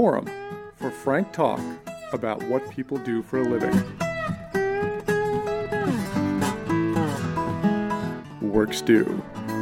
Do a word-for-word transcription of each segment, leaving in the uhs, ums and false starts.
forum for frank talk about what people do for a living. WorkStew.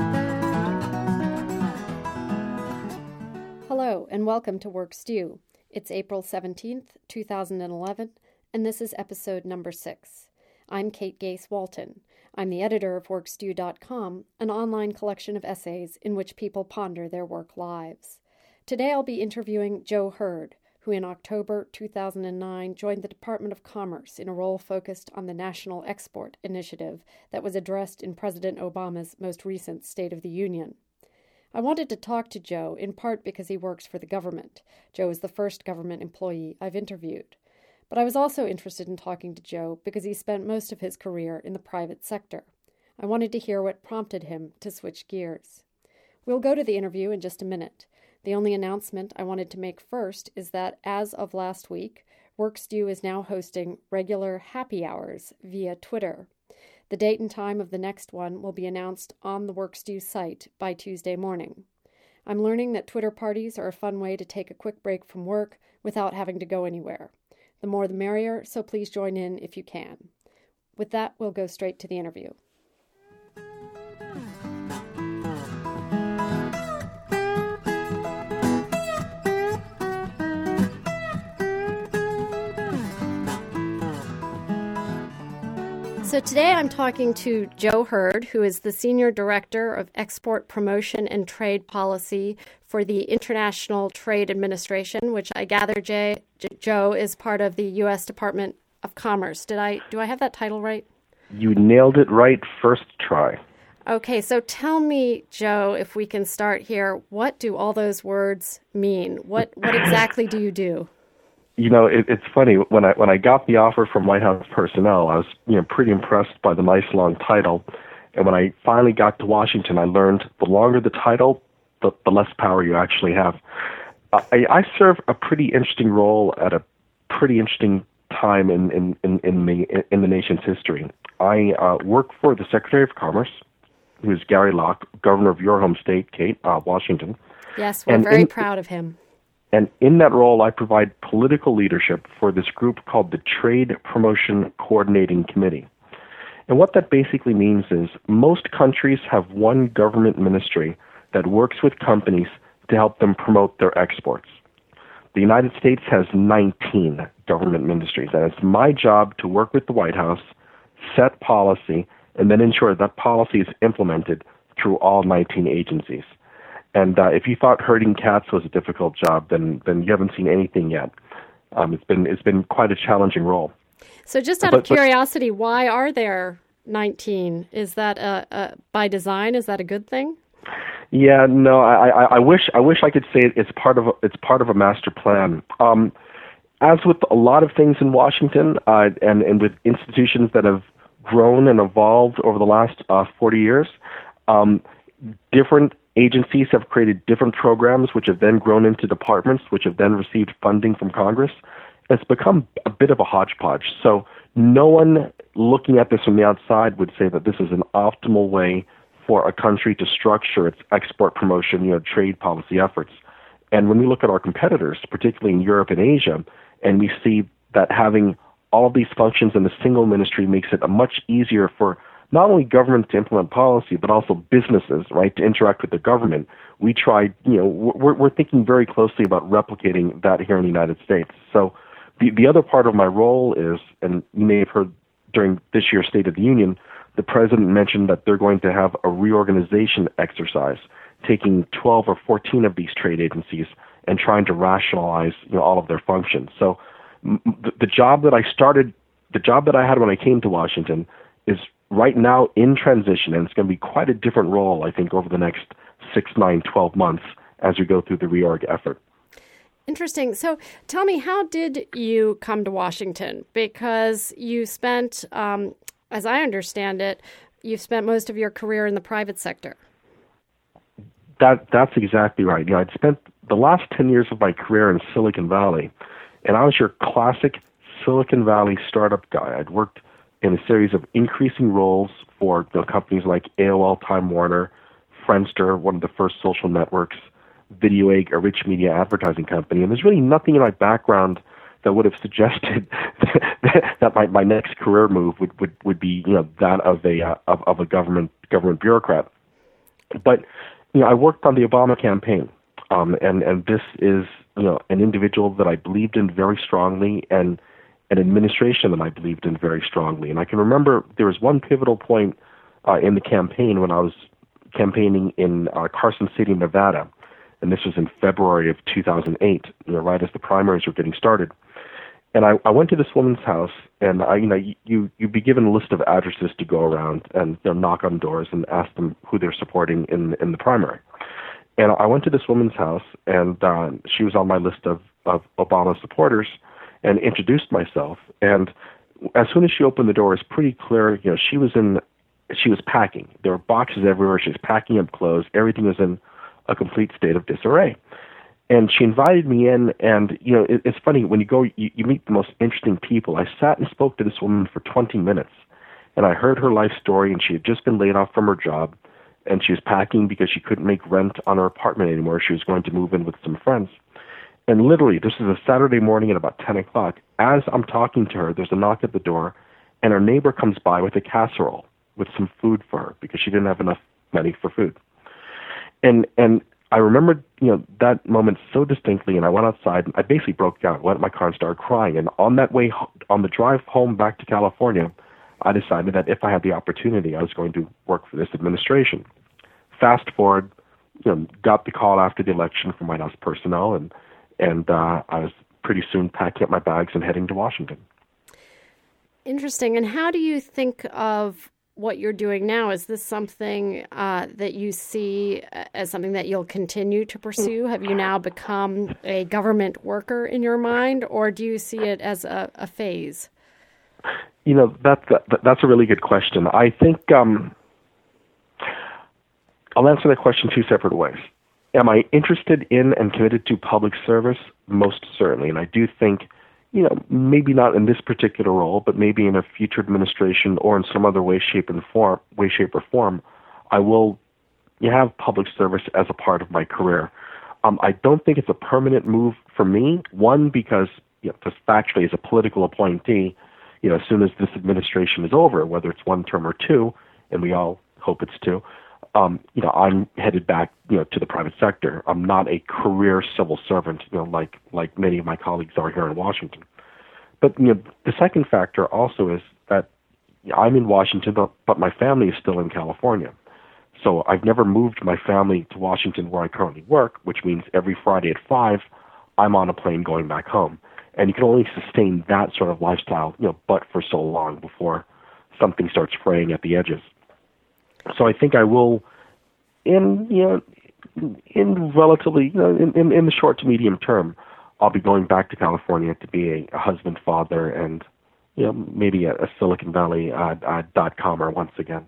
Hello, and welcome to WorkStew. It's April seventeenth, two thousand eleven, and this is episode number six. I'm Kate Gase-Walton. I'm the editor of work stew dot com, an online collection of essays in which people ponder their work lives. Today I'll be interviewing Joe Hurd, who in October two thousand nine joined the Department of Commerce in a role focused on the National Export Initiative that was addressed in President Obama's most recent State of the Union. I wanted to talk to Joe in part because he works for the government. Joe is the first government employee I've interviewed. But I was also interested in talking to Joe because he spent most of his career in the private sector. I wanted to hear what prompted him to switch gears. We'll go to the interview in just a minute. The only announcement I wanted to make first is that as of last week, WorkStew is now hosting regular happy hours via Twitter. The date and time of the next one will be announced on the WorkStew site by Tuesday morning. I'm learning that Twitter parties are a fun way to take a quick break from work without having to go anywhere. The more the merrier, so please join in if you can. With that, we'll go straight to the interview. So today I'm talking to Joe Hurd, who is the Senior Director of Export Promotion and Trade Policy for the International Trade Administration, which I gather, Jay, J- Joe, is part of the U S Department of Commerce. Did I do I have that title right? You nailed it right first try. Okay, so tell me, Joe, if we can start here, what do all those words mean? What what exactly do you do? You know, it, it's funny, when I when I got the offer from White House personnel, I was, you know, pretty impressed by the nice long title. And when I finally got to Washington, I learned the longer the title, the, the less power you actually have. I, I serve a pretty interesting role at a pretty interesting time in, in, in, in, the, in the nation's history. I uh, work for the Secretary of Commerce, who is Gary Locke, governor of your home state, Kate, uh, Washington. Yes, we're and very in, proud of him. And in that role, I provide political leadership for this group called the Trade Promotion Coordinating Committee. And what that basically means is most countries have one government ministry that works with companies to help them promote their exports. The United States has nineteen government ministries, and it's my job to work with the White House, set policy, and then ensure that policy is implemented through all nineteen agencies. And uh, if you thought herding cats was a difficult job, then then you haven't seen anything yet. Um, it's been it's been quite a challenging role. So, just out but, of curiosity, but, why are there nineteen? Is that a, a, by design? Is that a good thing? Yeah, no. I, I, I wish I wish I could say it's part of a, it's part of a master plan. Um, as with a lot of things in Washington, uh, and and with institutions that have grown and evolved over the last uh, forty years, um, different agencies have created different programs which have then grown into departments which have then received funding from Congress. It's become a bit of a hodgepodge. So no one looking at this from the outside would say that this is an optimal way for a country to structure its export promotion, you know, trade policy efforts. And when we look at our competitors, particularly in Europe and Asia, and we see that having all of these functions in a single ministry makes it a much easier for not only government to implement policy, but also businesses, right, to interact with the government. We try, you know, we're, we're thinking very closely about replicating that here in the United States. So the, the other part of my role is, and you may have heard during this year's State of the Union, the president mentioned that they're going to have a reorganization exercise, taking twelve or fourteen of these trade agencies and trying to rationalize, you know, all of their functions. So the, the job that I started, the job that I had when I came to Washington is right now in transition, and it's going to be quite a different role, I think, over the next six, nine, twelve months as we go through the reorg effort. Interesting. So tell me, how did you come to Washington? Because you spent, um, as I understand it, you've spent most of your career in the private sector. That That's exactly right. You know, I'd spent the last ten years of my career in Silicon Valley, and I was your classic Silicon Valley startup guy. I'd worked in a series of increasing roles for, you know, companies like A O L, Time Warner, Friendster, one of the first social networks, VideoEgg, a rich media advertising company, and there's really nothing in my background that would have suggested that my, my next career move would, would, would be, you know, that of a uh, of, of a government government bureaucrat. But you know, I worked on the Obama campaign, um, and and this is, you know, an individual that I believed in very strongly, and an administration that I believed in very strongly. And I can remember there was one pivotal point uh, in the campaign when I was campaigning in uh, Carson City, Nevada, and this was in February of two thousand eight, you know, right as the primaries were getting started. And I, I went to this woman's house, and I, you know, you you'd be given a list of addresses to go around and, you know, knock on doors and ask them who they're supporting in in the primary. And I went to this woman's house, and uh, she was on my list of of Obama supporters, and introduced myself. And as soon as she opened the door, it's pretty clear, you know, she was in, she was packing. There were boxes everywhere. She was packing up clothes. Everything was in a complete state of disarray. And she invited me in, and, you know, it, it's funny, when you go, you, you meet the most interesting people. I sat and spoke to this woman for twenty minutes, and I heard her life story, and she had just been laid off from her job, and she was packing because she couldn't make rent on her apartment anymore. She was going to move in with some friends. And literally, this is a Saturday morning at about ten o'clock. As I'm talking to her, there's a knock at the door, and her neighbor comes by with a casserole with some food for her because she didn't have enough money for food. And and I remembered, you know, that moment so distinctly, and I went outside, and I basically broke down, went in my car and started crying. And on that way, on the drive home back to California, I decided that if I had the opportunity, I was going to work for this administration. Fast forward, you know, got the call after the election from White House personnel, and and uh, I was pretty soon packing up my bags and heading to Washington. Interesting. And how do you think of what you're doing now? Is this something uh, that you see as something that you'll continue to pursue? Have you now become a government worker in your mind, or do you see it as a, a phase? You know, that, that that's a really good question. I think um, I'll answer that question two separate ways. Am I interested in and committed to public service? Most certainly. And I do think, you know, maybe not in this particular role, but maybe in a future administration or in some other way, shape, and form, way, shape, or form, I will have public service as a part of my career. Um, I don't think it's a permanent move for me. One, because, you know, just factually, as a political appointee, you know, as soon as this administration is over, whether it's one term or two, and we all hope it's two, um, you know, I'm headed back, you know, to the private sector. I'm not a career civil servant, you know, like like many of my colleagues are here in Washington. But, you know, the second factor also is that I'm in Washington, but, but my family is still in California. So I've never moved my family to Washington where I currently work, which means every Friday at five, I'm on a plane going back home. And you can only sustain that sort of lifestyle, you know, but for so long before something starts fraying at the edges. So I think I will, in you know, in relatively, you know, in, in, in the short to medium term, I'll be going back to California to be a, a husband, father, and, you know, maybe a, a Silicon Valley uh, uh, dot-comer once again.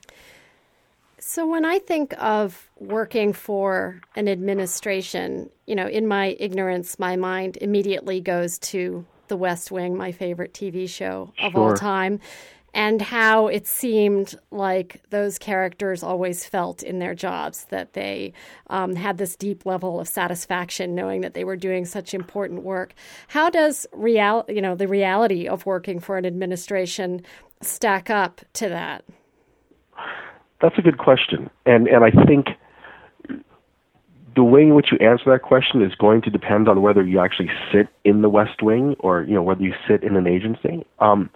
So when I think of working for an administration, you know, in my ignorance, my mind immediately goes to The West Wing, my favorite T V show of Sure. all time, and how it seemed like those characters always felt in their jobs, that they um, had this deep level of satisfaction knowing that they were doing such important work. How does real, you know, the reality of working for an administration stack up to that? That's a good question. And and I think the way in which you answer that question is going to depend on whether you actually sit in the West Wing or, you know, whether you sit in an agency. Um,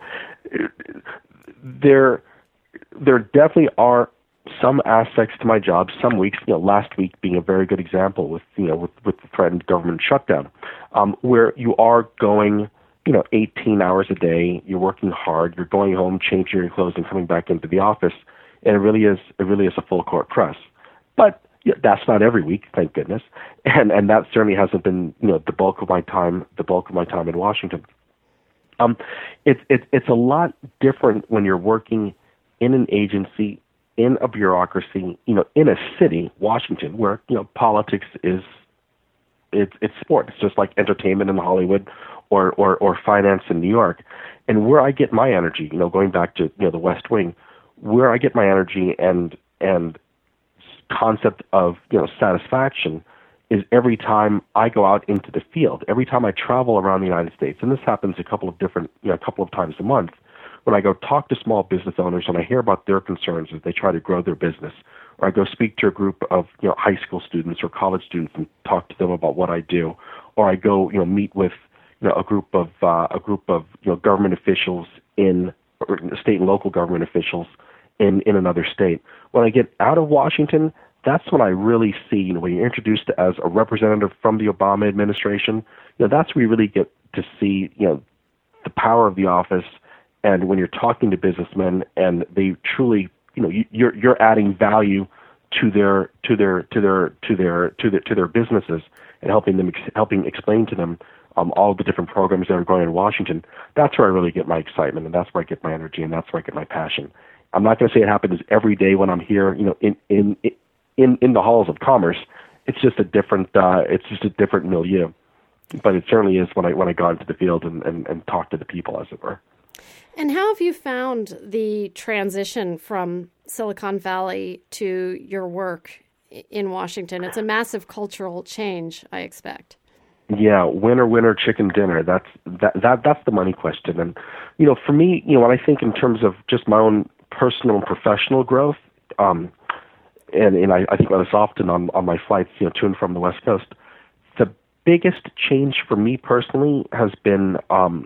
there, there definitely are some aspects to my job. Some weeks, you know, last week being a very good example with, you know, with, with the threatened government shutdown, um, where you are going, you know, eighteen hours a day. You're working hard. You're going home, changing your clothes, and coming back into the office. And it really is, it really is a full court press. But yeah, that's not every week, thank goodness. And and that certainly hasn't been, you know, the bulk of my time, the bulk of my time in Washington. Um, it's it, it's a lot different when you're working in an agency, in a bureaucracy, you know, in a city, Washington, where, you know, politics is, it's it's sport. It's just like entertainment in Hollywood, or or or finance in New York. And where I get my energy, you know, going back to, you know, the West Wing, where I get my energy and and concept of, you know, satisfaction is every time I go out into the field, every time I travel around the United States, and this happens a couple of different, you know, a couple of times a month, when I go talk to small business owners and I hear about their concerns as they try to grow their business, or I go speak to a group of, you know, high school students or college students and talk to them about what I do, or I go, you know, meet with, you know, a group of uh, a group of, you know, government officials in or state and local government officials in in another state. When I get out of Washington, that's when I really see, you know, when you're introduced as a representative from the Obama administration, you know, that's where you really get to see, you know, the power of the office. And when you're talking to businessmen and they truly, you know, you, you're you're adding value to their to their to their to their to their to their businesses and helping them helping explain to them um, all the different programs that are going on in Washington. That's where I really get my excitement, and that's where I get my energy, and that's where I get my passion. I'm not going to say it happens every day when I'm here, you know, in in in in the halls of commerce. It's just a different uh, it's just a different milieu, but it certainly is when I when I go into the field and, and, and talk to the people, as it were. And how have you found the transition from Silicon Valley to your work in Washington? It's a massive cultural change, I expect. Yeah, winner, winner, chicken dinner. That's that, that that's the money question. And you know, for me, you know, when I think in terms of just my own personal and professional growth, um, and and I, I think about this often on on my flights, you know, to and from the West Coast. The biggest change for me personally has been um,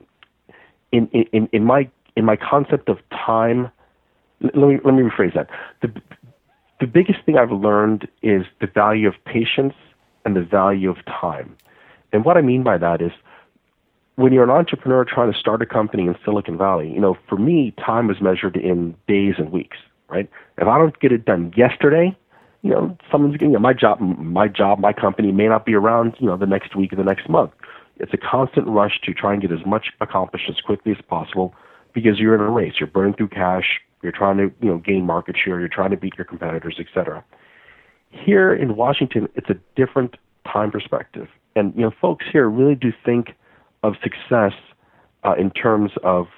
in in in my in my concept of time. Let me let me rephrase that. The the biggest thing I've learned is the value of patience and the value of time. And what I mean by that is, when you're an entrepreneur trying to start a company in Silicon Valley, you know, for me, time is measured in days and weeks, right? If I don't get it done yesterday, you know, someone's getting, you know, my job, my job, my company may not be around, you know, the next week or the next month. It's a constant rush to try and get as much accomplished as quickly as possible because you're in a race. You're burning through cash. You're trying to, you know, gain market share. You're trying to beat your competitors, et cetera. Here in Washington, it's a different time perspective. And, you know, folks here really do think of success uh, in terms of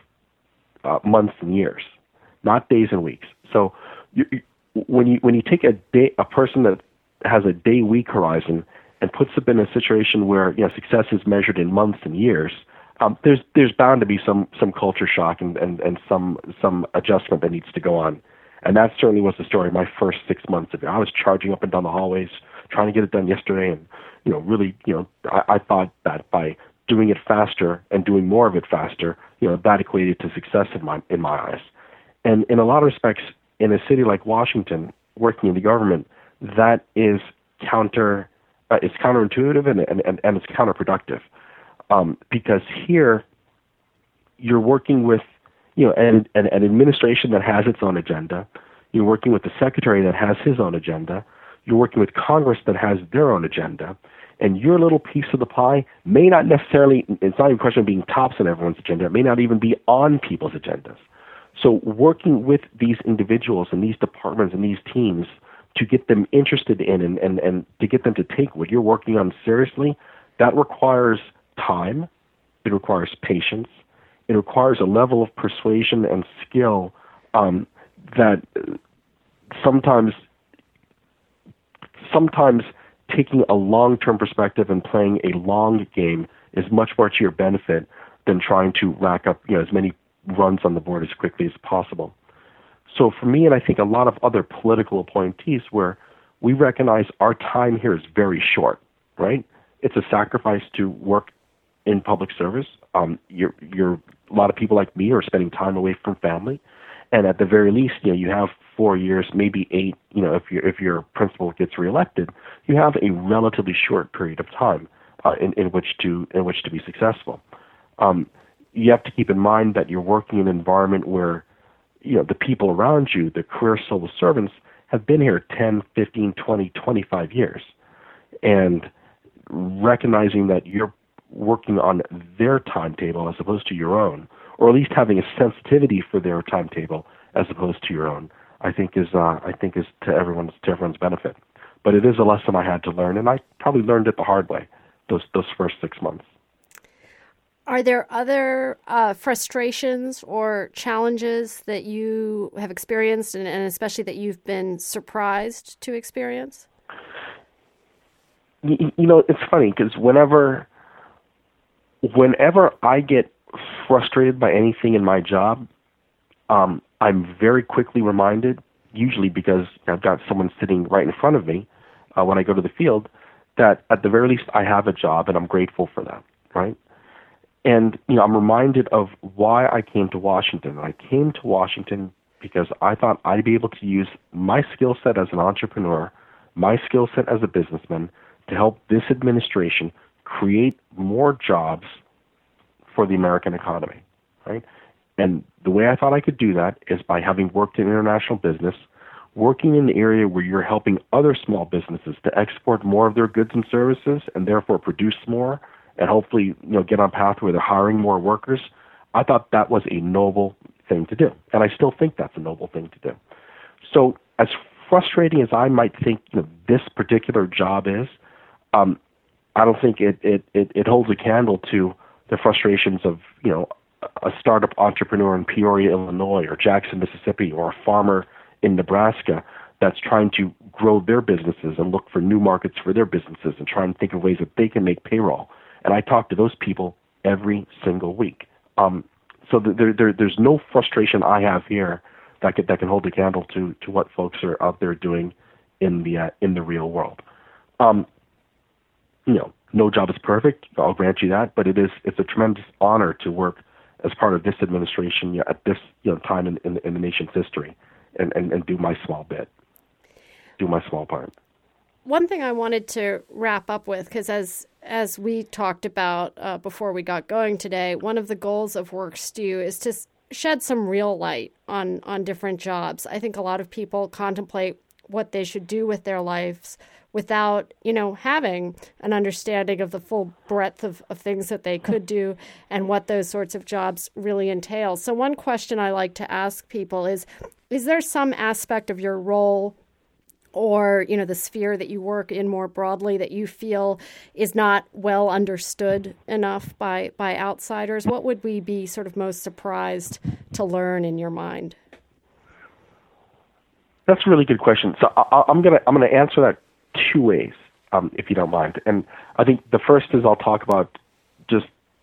uh, months and years, not days and weeks. So you, you, when you when you take a day, a person that has a day-week horizon and puts them in a situation where, you know, success is measured in months and years, um, there's there's bound to be some some culture shock and, and, and some some adjustment that needs to go on. And that certainly was the story my first six months of it. I was charging up and down the hallways, trying to get it done yesterday, and you know, really, you know, I, I thought that by doing it faster and doing more of it faster, you know, that equated to success in my in my eyes. And in a lot of respects, in a city like Washington, working in the government, that is counter, uh, it's counterintuitive and, and, and, and it's counterproductive. Um, because here, you're working with, you know, an, an, an administration that has its own agenda. You're working with the secretary that has his own agenda. You're working with Congress that has their own agenda. And your little piece of the pie may not necessarily, it's not even a question of being tops on everyone's agenda, it may not even be on people's agendas. So working with these individuals and these departments and these teams to get them interested in and, and, and to get them to take what you're working on seriously, that requires time, it requires patience, it requires a level of persuasion and skill um, that sometimes sometimes taking a long-term perspective and playing a long game is much more to your benefit than trying to rack up, you know, as many runs on the board as quickly as possible. So for me, and I think a lot of other political appointees, where we recognize our time here is very short, right? It's a sacrifice to work in public service. Um, you're, you're, a lot of people like me are spending time away from family. And at the very least, you know, you have four years, maybe eight, you know, if your if your principal gets reelected, you have a relatively short period of time uh, in, in which to in which to be successful. Um, you have to keep in mind that you're working in an environment where, you know, the people around you, the career civil servants, have been here ten, fifteen, twenty, twenty-five years. And recognizing that you're working on their timetable as opposed to your own, or at least having a sensitivity for their timetable as opposed to your own, I think is uh, I think is to everyone's to everyone's benefit. But it is a lesson I had to learn, and I probably learned it the hard way those those first six months. Are there other uh, frustrations or challenges that you have experienced, and, and especially that you've been surprised to experience? you, you know, it's funny because whenever, whenever I get frustrated by anything in my job, um, I'm very quickly reminded, usually because I've got someone sitting right in front of me uh, when I go to the field, that at the very least I have a job and I'm grateful for that, right? And, you know, I'm reminded of why I came to Washington. I came to Washington because I thought I'd be able to use my skill set as an entrepreneur, my skill set as a businessman, to help this administration create more jobs for the American economy, right? And the way I thought I could do that is by having worked in international business, working in the area where you're helping other small businesses to export more of their goods and services and therefore produce more and hopefully, you know, get on a path where they're hiring more workers. I thought that was a noble thing to do. And I still think that's a noble thing to do. So as frustrating as I might think, you know, this particular job is, um, I don't think it, it, it, it holds a candle to the frustrations of, you know, a startup entrepreneur in Peoria, Illinois, or Jackson, Mississippi, or a farmer in Nebraska that's trying to grow their businesses and look for new markets for their businesses and try and think of ways that they can make payroll. And I talk to those people every single week. Um, so there, there, there's no frustration I have here that can, that can hold a candle to, to what folks are out there doing in the uh, in the real world. Um, you know, no job is perfect. I'll grant you that, but it is it's a tremendous honor to work as part of this administration, you know, at this you know time in, in, in the nation's history, and, and, and do my small bit, do my small part. One thing I wanted to wrap up with, because as as we talked about uh, before we got going today, one of the goals of WorkStew is to shed some real light on on different jobs. I think a lot of people contemplate what they should do with their lives without, you know, having an understanding of the full breadth of, of things that they could do and what those sorts of jobs really entail. So one question I like to ask people is, is there some aspect of your role or, you know, the sphere that you work in more broadly that you feel is not well understood enough by, by outsiders? What would we be sort of most surprised to learn in your mind? That's a really good question. So I, I'm gonna I'm gonna answer that two ways, um, if you don't mind. And I think the first is I'll talk about just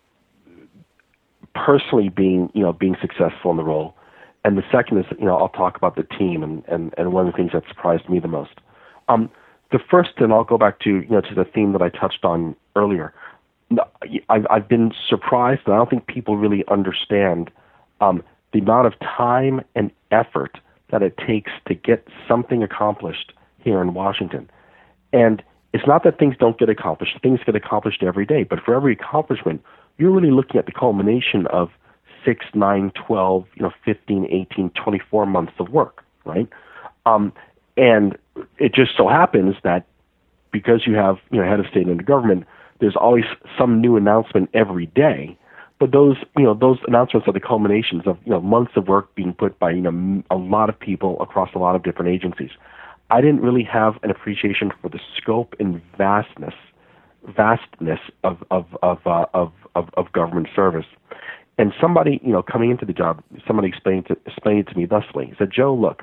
personally being you know being successful in the role, and the second is you know I'll talk about the team and, and, and one of the things that surprised me the most. Um, the first, and I'll go back to you know to the theme that I touched on earlier. I've I've been surprised, and I don't think people really understand um, the amount of time and effort that it takes to get something accomplished here in Washington. And it's not that things don't get accomplished. Things get accomplished every day. But for every accomplishment, you're really looking at the culmination of six, nine, twelve, you know, fifteen, eighteen, twenty-four months of work, right? Um, and it just so happens that because you have, you know, head of state and government, there's always some new announcement every day. But those, you know, those announcements are the culminations of, you know, months of work being put by, you know, a lot of people across a lot of different agencies. I didn't really have an appreciation for the scope and vastness, vastness of of of uh, of, of of government service. And somebody, you know, coming into the job, somebody explained to explained it to me thusly. He said, "Joe, look,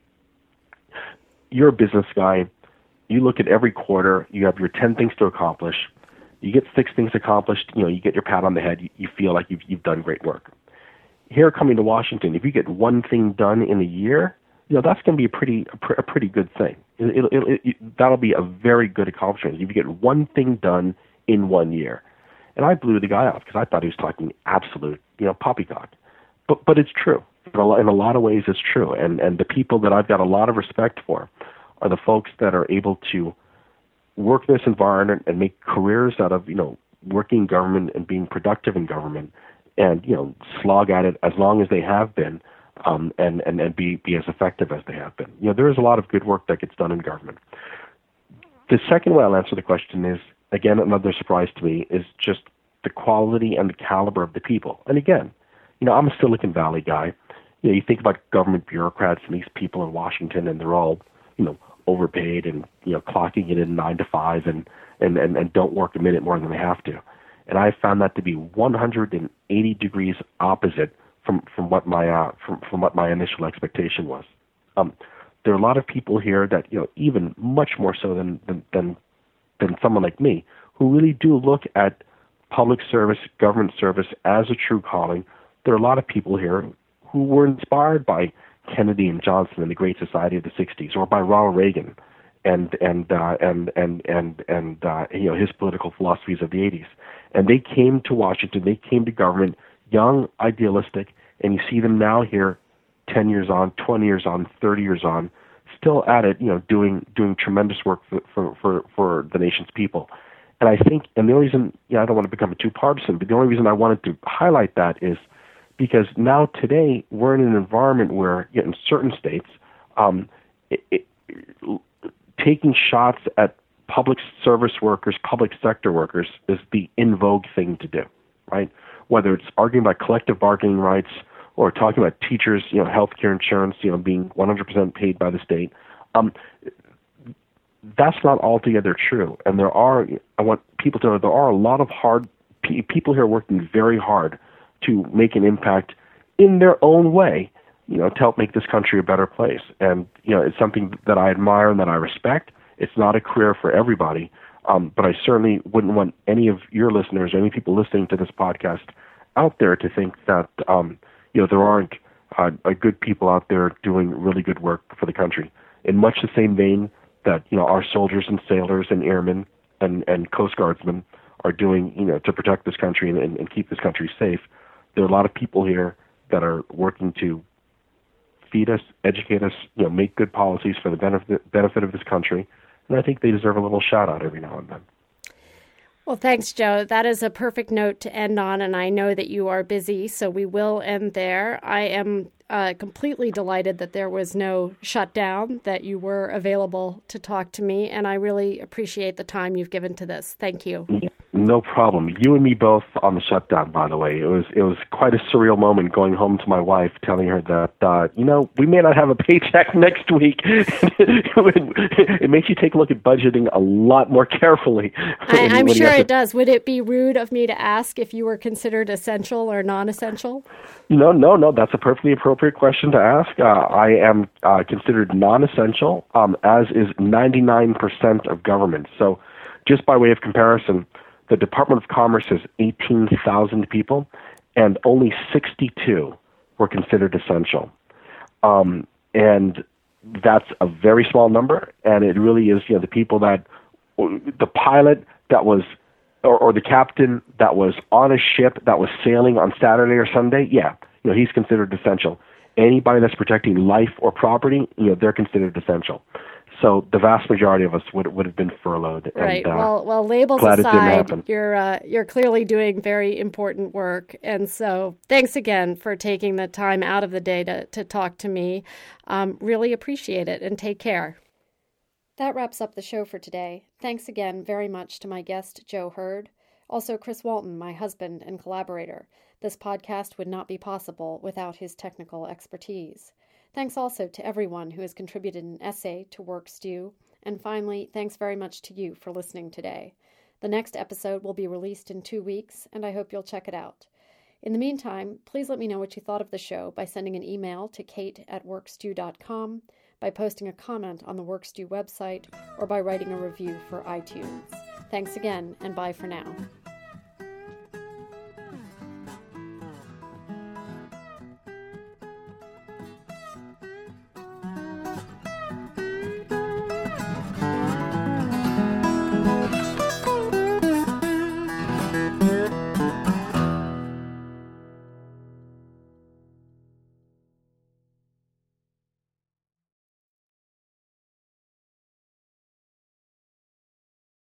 you're a business guy. You look at every quarter. You have your ten things to accomplish. You get six things accomplished, you know, you get your pat on the head, you, you feel like you've, you've done great work. Here coming to Washington, if you get one thing done in a year, you know, that's going to be a pretty a, pr- a pretty good thing. It, it, it, it, that'll be a very good accomplishment if you get one thing done in one year." And I blew the guy off because I thought he was talking absolute, you know, poppycock. But but it's true. In a, in a lot of ways, it's true. And, and the people that I've got a lot of respect for are the folks that are able to work in this environment and make careers out of, you know, working in government and being productive in government and, you know, slog at it as long as they have been um, and, and, and be, be as effective as they have been. You know, there is a lot of good work that gets done in government. The second way I'll answer the question is, again, another surprise to me, is just the quality and the caliber of the people. And again, you know, I'm a Silicon Valley guy. You know, you think about government bureaucrats and these people in Washington, and they're all, you know, overpaid and, you know, clocking it in nine to five and, and, and, and don't work a minute more than they have to. And I found that to be one hundred eighty degrees opposite from, from what my uh, from, from what my initial expectation was. Um, there are a lot of people here that, you know, even much more so than, than, than than someone like me, who really do look at public service, government service as a true calling. There are a lot of people here who were inspired by Kennedy and Johnson and the Great Society of the sixties, or by Ronald Reagan and and uh, and and and and uh, you know, his political philosophies of the eighties. And they came to Washington, they came to government, young, idealistic, and you see them now here, ten years on, twenty years on, thirty years on, still at it, you know, doing doing tremendous work for for for, for the nation's people. And I think, and the only reason, you know, I don't want to become too partisan, but the only reason I wanted to highlight that is because now today we're in an environment where, you know, in certain states, um, it, it, taking shots at public service workers, public sector workers, is the in vogue thing to do, right? Whether it's arguing about collective bargaining rights or talking about teachers, you know, healthcare insurance, you know, being one hundred percent paid by the state, um, that's not altogether true. And there are, I want people to know, there are a lot of hard pe- people here working very hard to make an impact in their own way, you know, to help make this country a better place. And, you know, it's something that I admire and that I respect. It's not a career for everybody, um, but I certainly wouldn't want any of your listeners or any people listening to this podcast out there to think that, um, you know, there aren't uh, good people out there doing really good work for the country. In much the same vein that, you know, our soldiers and sailors and airmen and, and Coast Guardsmen are doing, you know, to protect this country and, and, and keep this country safe. There are a lot of people here that are working to feed us, educate us, you know, make good policies for the benefit benefit of this country. And I think they deserve a little shout out every now and then. Well, thanks, Joe. That is a perfect note to end on, and I know that you are busy, so we will end there. I am uh, completely delighted that there was no shutdown, that you were available to talk to me, and I really appreciate the time you've given to this. Thank you. No problem. You and me both on the shutdown, by the way. It was it was quite a surreal moment going home to my wife, telling her that, uh, you know, we may not have a paycheck next week. It makes you take a look at budgeting a lot more carefully. I, I'm sure it to... does. Would it be rude of me to ask if you were considered essential or non-essential? No, no, no. That's a perfectly appropriate question to ask. Uh, I am uh, considered non-essential, um, as is ninety-nine percent of government. So just by way of comparison, the Department of Commerce has eighteen thousand people, and only sixty-two were considered essential. Um, and that's a very small number, and it really is, you know, the people that, the pilot that was, or, or the captain that was on a ship that was sailing on Saturday or Sunday, yeah, you know, he's considered essential. Anybody that's protecting life or property, you know, they're considered essential. So the vast majority of us would would have been furloughed. Right. And, uh, well, well, labels aside, you're uh, you're clearly doing very important work, and so thanks again for taking the time out of the day to to talk to me. Um, really appreciate it, and take care. That wraps up the show for today. Thanks again very much to my guest, Joe Hurd. Also, Chris Walton, my husband and collaborator. This podcast would not be possible without his technical expertise. Thanks also to everyone who has contributed an essay to WorkStew. And finally, thanks very much to you for listening today. The next episode will be released in two weeks, and I hope you'll check it out. In the meantime, please let me know what you thought of the show by sending an email to kate at workstew dot com, by posting a comment on the WorkStew website, or by writing a review for iTunes. Thanks again, and bye for now.